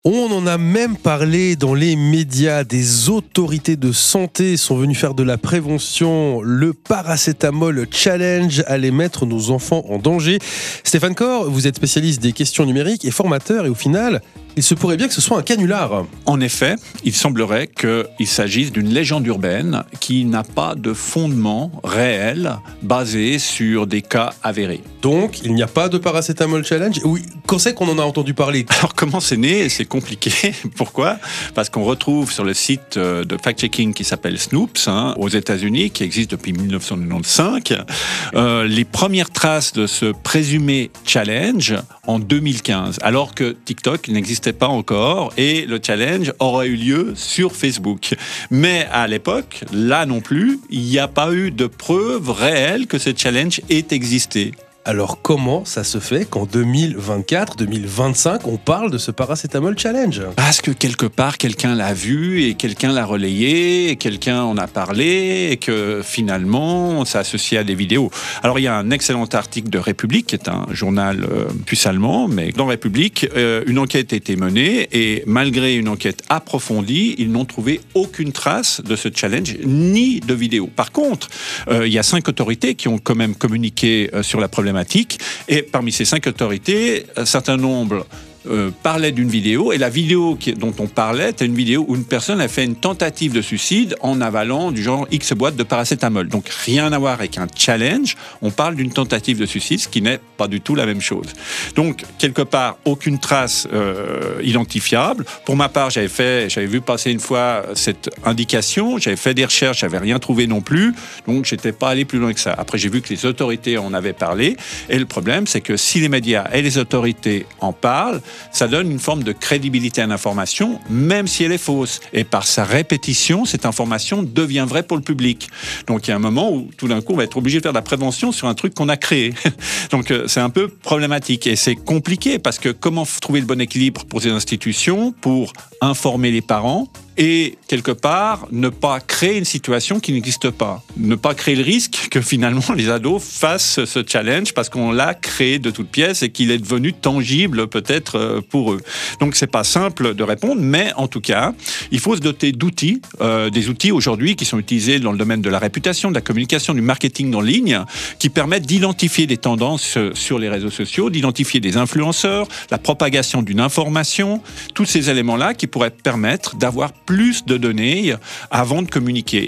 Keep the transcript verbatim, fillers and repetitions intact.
On en a même parlé dans les médias. Des autorités de santé sont venues faire de la prévention. Le paracétamol challenge allait mettre nos enfants en danger. Stéphane Corr, vous êtes spécialiste des questions numériques et formateur, et au final, il se pourrait bien que ce soit un canular. En effet, il semblerait qu'il s'agisse d'une légende urbaine qui n'a pas de fondement réel basé sur des cas avérés. Donc, il n'y a pas de paracétamol challenge. Oui, quand c'est qu'on en a entendu parler? Alors, comment c'est né? C'est compliqué. Pourquoi? Parce qu'on retrouve sur le site de fact-checking qui s'appelle Snopes, hein, aux États-Unis, qui existe depuis dix-neuf cent quatre-vingt-quinze, euh, les premières traces de ce présumé challenge en deux mille quinze, alors que TikTok n'existait pas encore et le challenge aurait eu lieu sur Facebook. Mais à l'époque, là non plus, il n'y a pas eu de preuve réelle que ce challenge ait existé. Alors comment ça se fait qu'en deux mille vingt-quatre, deux mille vingt-cinq, on parle de ce paracétamol challenge? Parce que quelque part, quelqu'un l'a vu et quelqu'un l'a relayé et quelqu'un en a parlé et que finalement, on s'est associé à des vidéos. Alors il y a un excellent article de République, qui est un journal euh, suisse-allemand, mais dans République, euh, une enquête a été menée et malgré une enquête approfondie, ils n'ont trouvé aucune trace de ce challenge ni de vidéo. Par contre, euh, il y a cinq autorités qui ont quand même communiqué euh, sur la problématique. Et parmi ces cinq autorités, un certain nombre Euh, parlait d'une vidéo, et la vidéo qui, dont on parlait était une vidéo où une personne a fait une tentative de suicide en avalant du genre X boîtes de paracétamol. Donc rien à voir avec un challenge, on parle d'une tentative de suicide, ce qui n'est pas du tout la même chose. Donc quelque part, aucune trace euh, identifiable. Pour ma part, j'avais fait, j'avais vu passer une fois cette indication, j'avais fait des recherches, j'avais rien trouvé non plus, donc j'étais pas allé plus loin que ça. Après, j'ai vu que les autorités en avaient parlé, et le problème, c'est que si les médias et les autorités en parlent, ça donne une forme de crédibilité à l'information, même si elle est fausse. Et par sa répétition, cette information devient vraie pour le public. Donc il y a un moment où, tout d'un coup, on va être obligé de faire de la prévention sur un truc qu'on a créé. Donc c'est un peu problématique. Et c'est compliqué, parce que comment trouver le bon équilibre pour ces institutions, pour informer les parents, et quelque part, ne pas créer une situation qui n'existe pas. Ne pas créer le risque que finalement les ados fassent ce challenge parce qu'on l'a créé de toutes pièces et qu'il est devenu tangible peut-être pour eux. Donc c'est pas simple de répondre, mais en tout cas, il faut se doter d'outils, euh, des outils aujourd'hui qui sont utilisés dans le domaine de la réputation, de la communication, du marketing en ligne, qui permettent d'identifier des tendances sur les réseaux sociaux, d'identifier des influenceurs, la propagation d'une information, tous ces éléments-là qui pourraient permettre d'avoir plus de données avant de communiquer.